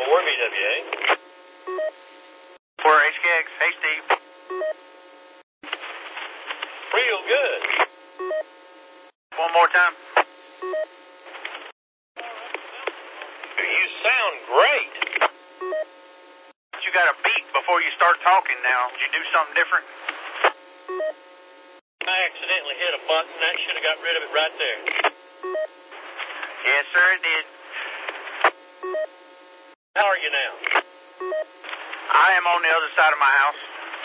VWA. For HKX. Hey, Steve. Real good. One more time. You sound great. You got a beat before you start talking now. Did you do something different? I accidentally hit a button. That should have got rid of it right there. Yes, sir, it did. How are you now? I am on the other side of my house.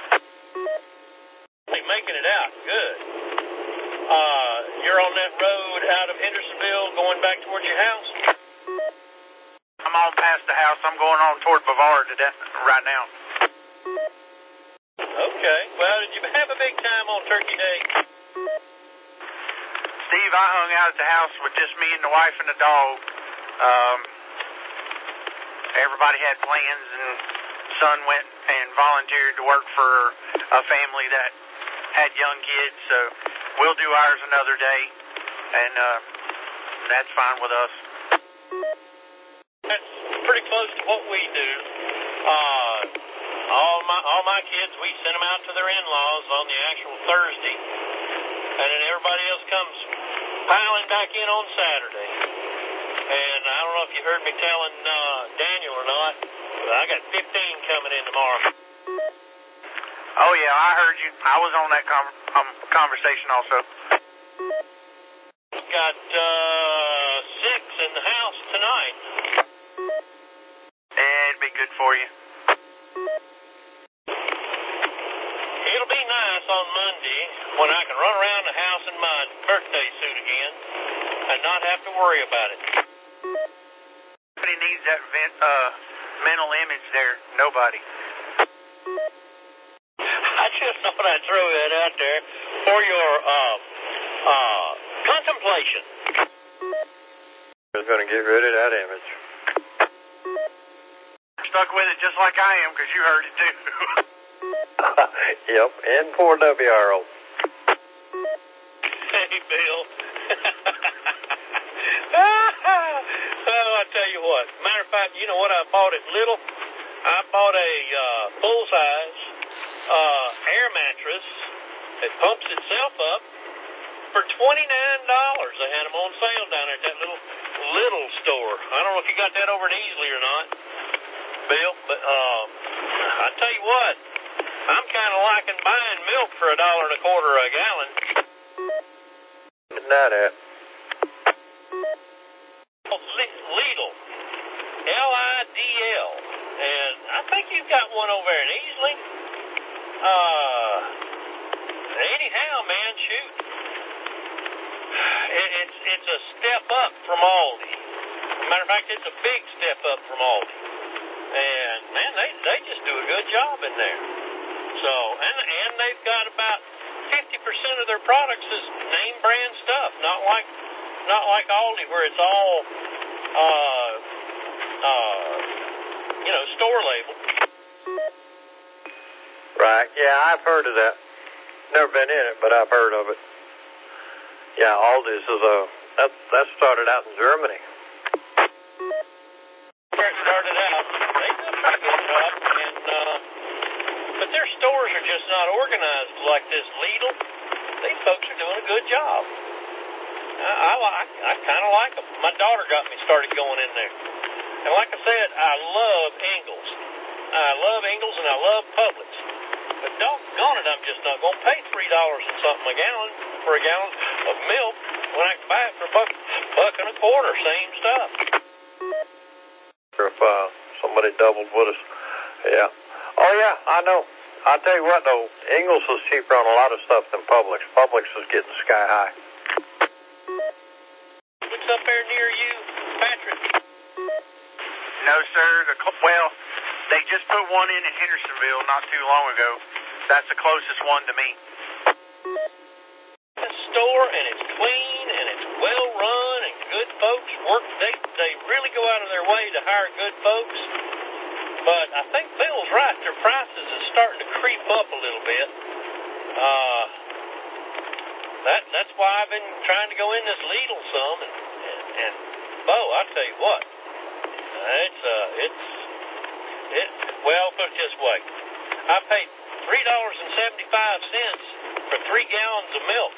You're making it out. Good. You're on that road out of Hendersonville going back towards your house? I'm on past the house. I'm going on toward Bavard right now. Okay. Well, did you have a big time on Turkey Day? Steve, I hung out at the house with just me and the wife and the dog. Everybody had plans, and son went and volunteered to work for a family that had young kids, so we'll do ours another day, and that's fine with us. That's pretty close to what we do. All my kids, we send them out to their in-laws on the actual Thursday, and then everybody else comes piling back in on Saturday. And I don't know if you heard me telling Daniel or not, but I got 15 coming in tomorrow. Oh, yeah, I heard you. I was on that conversation also. Got 6 in the house tonight. It'd be good for you. It'll be nice on Monday when I can run around the house in my birthday suit again and not have to worry about it. Nobody needs that mental image there. Nobody. I just thought I'd throw that out there for your contemplation. It's going to get rid of that image. Stuck with it just like I am because you heard it too. Yep, N4WRO. Hey, Bill. Oh, I tell you what. Matter of fact, you know what I bought at Little? I bought a full-size air mattress that pumps itself up for $29. They had them on sale down there at that little store. I don't know if you got that over in Easley or not, Bill, but I tell you what, I'm kind of liking buying milk for $1.25 a gallon. What's that at? Lidl. Lidl. And I think you've got one over there in Easley. Anyhow, man, shoot. It's a step up from Aldi. Matter of fact, it's a big step up from Aldi. And, man, they just do a good job in there. So, and they've got about 50% of their products is name brand stuff, not like Aldi where it's all, store label. Right, yeah, I've heard of that. Never been in it, but I've heard of it. Yeah, Aldi's is that started out in Germany. Where it started out, they do a pretty good job, but their stores are just not organized like this Lidl. These folks are doing a good job. I kind of like them. My daughter got me started going in there. And like I said, I love Ingles. I love Ingles and I love Publix. But doggone it, I'm just not going to pay $3 and something a gallon for a gallon of milk when I can buy it for $1.25, same stuff. If somebody doubled with us. Yeah. Oh, yeah, I know. I'll tell you what, though, Ingles is cheaper on a lot of stuff than Publix. Publix is getting sky high. What's up there near you, Patrick? No, sir. Well, they just put one in Hendersonville not too long ago. That's the closest one to me. The store, and it's clean, and it's well run, and good folks work. They really go out of their way to hire good folks. But I think Bill's right. Their prices is starting to creep up a little bit. That's why I've been trying to go in this Lidl some. And Bo, I tell you what, it's well, put it this way. I paid $3.75 for 3 gallons of milk.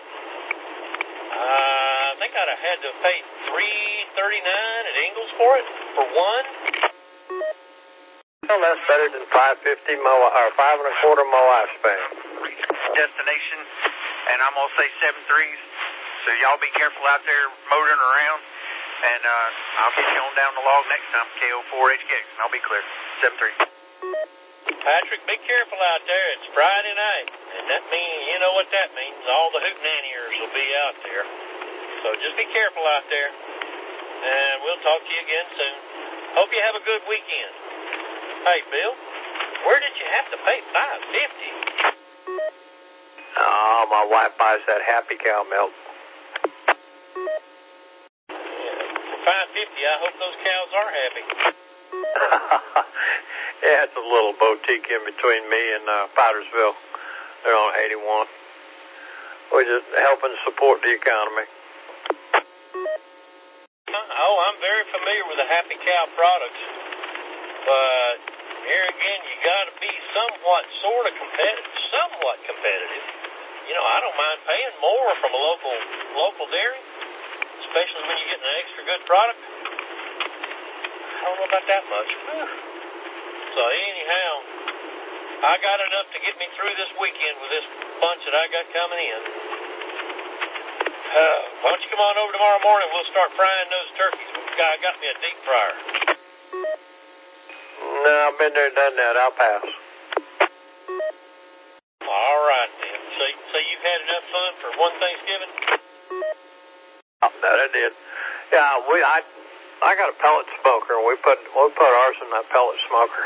I think I'd have had to have paid $3.39 at Ingles for it, for one. Well, that's better than $5.50 or $5.25 Moai span. Destination, and I'm going to say 7.3s. So y'all be careful out there motoring around, and I'll get you on down the log next time, KO4HKX, and I'll be clear. 7.3. Patrick, be careful out there. It's Friday night, and that means, you know what that means. All the hootenanniers will be out there. So just be careful out there, and we'll talk to you again soon. Hope you have a good weekend. Hey, Bill, where did you have to pay $5.50? Oh, my wife buys that Happy Cow milk. For $5.50, I hope those cows are happy. Yeah, it's a little boutique in between me and Pottersville. They're on 81. We're just helping support the economy. Oh, I'm very familiar with the Happy Cow products, but here again, you got to be somewhat competitive. You know, I don't mind paying more from a local dairy, especially when you're getting an extra good product. I don't know about that much. So anyhow, I got enough to get me through this weekend with this bunch that I got coming in. Why don't you come on over tomorrow morning? We'll start frying those turkeys. Guy got me a deep fryer. No, I've been there and done that. I'll pass. All right, then. So you've had enough fun for one Thanksgiving? Oh, that I did. Yeah, I got a pellet smoker, and we put ours in that pellet smoker.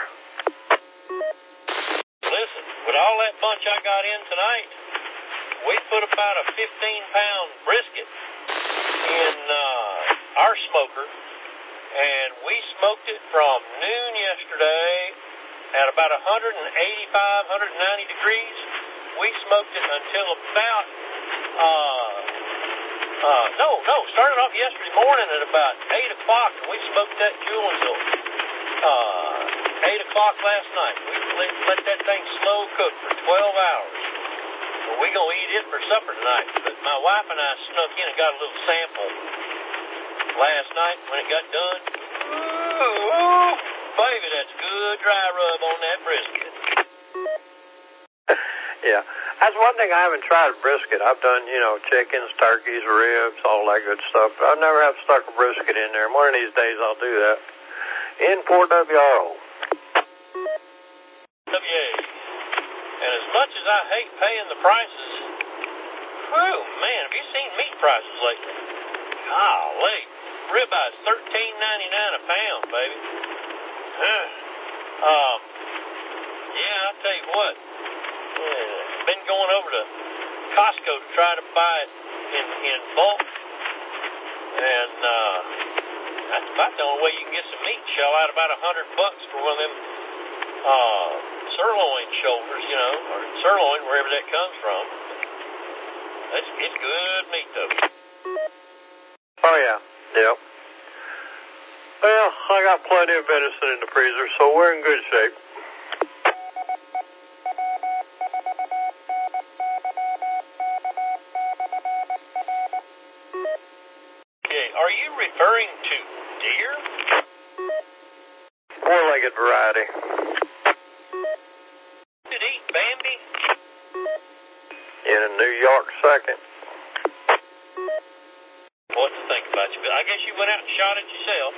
Listen, with all that bunch I got in tonight, we put about a 15-pound brisket in our smoker, and we smoked it from noon yesterday at about 185, 190 degrees. We smoked it until about, started off yesterday morning at about 8 o'clock, and we smoked that jewel until 8 o'clock last night. We let that thing slow cook for 12 hours. Well, we're going to eat it for supper tonight, but my wife and I snuck in and got a little sample last night when it got done. Ooh, baby, that's good dry rub on that brisket. Yeah, that's one thing I haven't tried brisket. I've done, chickens, turkeys, ribs, all that good stuff. But I've never have stuck a brisket in there. One of these days I'll do that. N4WRO. And as much as I hate paying the prices, whew, man, have you seen meat prices lately? Golly, ribeye is $13.99 a pound, baby. Yeah, I'll tell you what. Been going over to Costco to try to buy it in bulk, and that's about the only way you can get some meat. Shell out about $100 for one of them sirloin shoulders, or sirloin, wherever that comes from. It's good meat, though. Oh, yeah. Yep. Well, I got plenty of venison in the freezer, so we're in good shape. Okay, are you referring to deer? Four-legged variety. Did eat Bambi? In a New York second. What to think about you? I guess you went out and shot it yourself.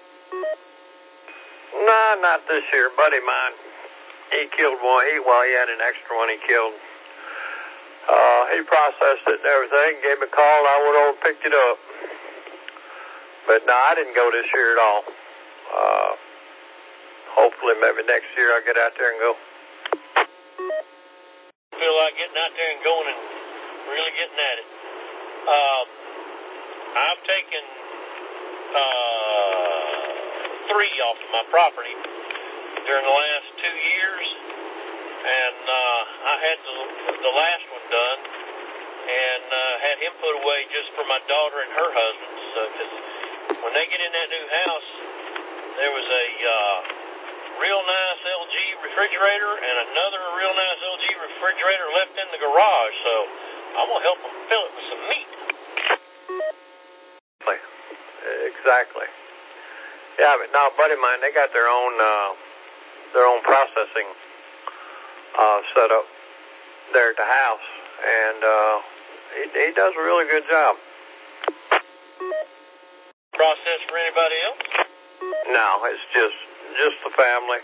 Nah, not this year. Buddy of mine, he killed one. He had an extra one he killed. He processed it and everything, gave me a call, and I went over and picked it up. But no, I didn't go this year at all. Hopefully, maybe next year I'll get out there and go. Feel like getting out there and going and really getting at it. I've taken 3 off of my property during the last 2 years, and I had the last one done, and had him put away just for my daughter and her husband. Because when they get in that new house, there was a refrigerator and another real nice LG refrigerator left in the garage, so I'm going to help them fill it with some meat. Exactly. Yeah, but no, buddy of mine, they got their own processing set up there at the house, and he does a really good job. Process for anybody else? No, it's just the family.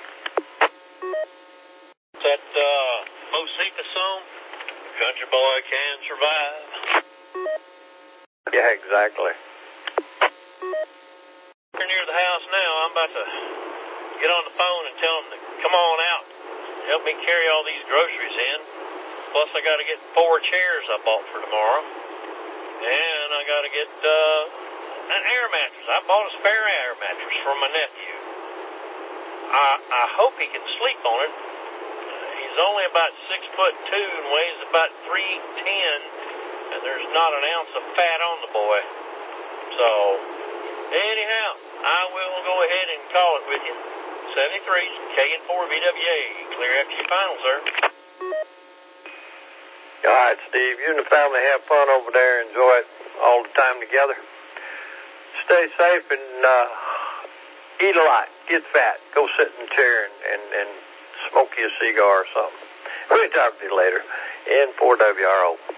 Is that Mosika song? Country boy can survive. Yeah, exactly. We're near the house now. I'm about to get on the phone and tell them to come on out, help me carry all these groceries in. Plus, I got to get 4 chairs I bought for tomorrow, and I got to get an air mattress. I bought a spare air mattress for my nephew. I hope he can sleep on it. He's only about 6'2" and weighs about 310, and there's not an ounce of fat on the boy. So, anyhow, I will go ahead and call it with you. 73 KN4 VWA. Clear after your final, sir. All right, Steve. You and the family have fun over there. Enjoy it all the time together. Stay safe and eat a lot. Get fat. Go sit in a chair and smoke you a cigar or something. We'll talk to you later. N4WRO.